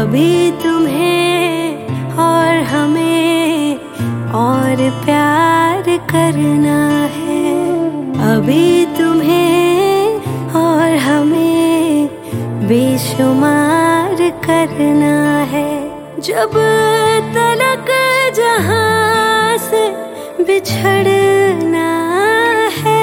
अभी तुम्हें और हमें और प्यार करना है। अभी तुम्हें और हमें बेशुमार करना है। जब तलक जहां से बिछड़ना है।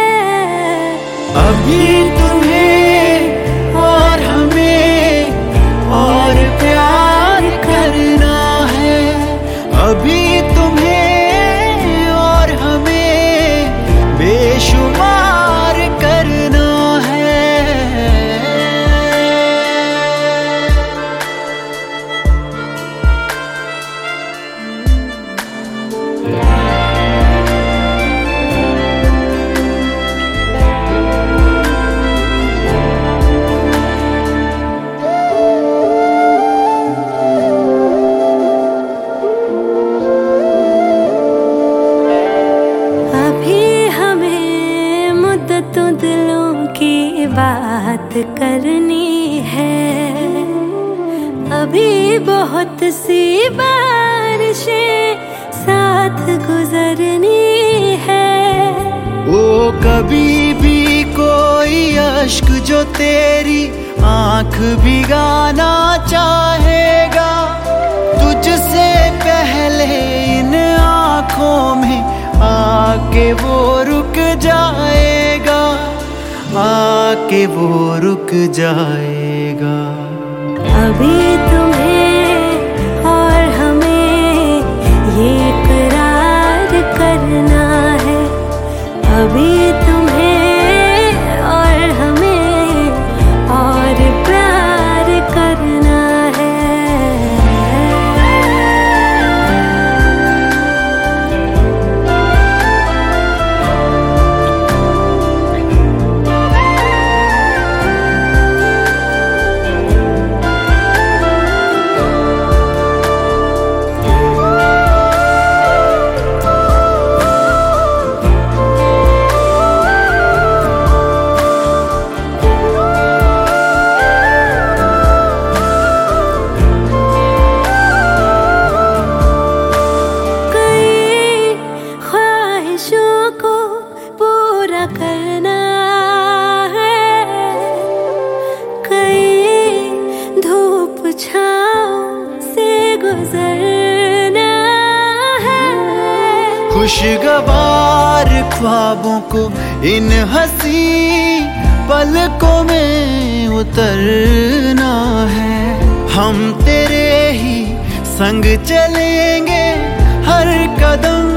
अभी तुम्हें और हमें और प्यार करना है। अभी तुम्हें और हमें बेशुमार करना है। तो दिलों की बात करनी है। अभी बहुत सी बारिशें साथ गुजरनी है। वो कभी भी कोई अश्क जो तेरी आंख भिगाना चाहेगा, तुझसे पहले इन आंखों में आके वो रुक जाएगा, आके वो रुक जाएगा। अभी तुम्हें और हमें ये करार करना है। अभी तुम्हें और हमें और प्यार करना है। को पूरा करना है। कई धूप छाँव से गुजरना है। खुशगवार ख्वाबों को इन हंसी पलकों में उतरना है। हम तेरे ही संग चलेंगे हर कदम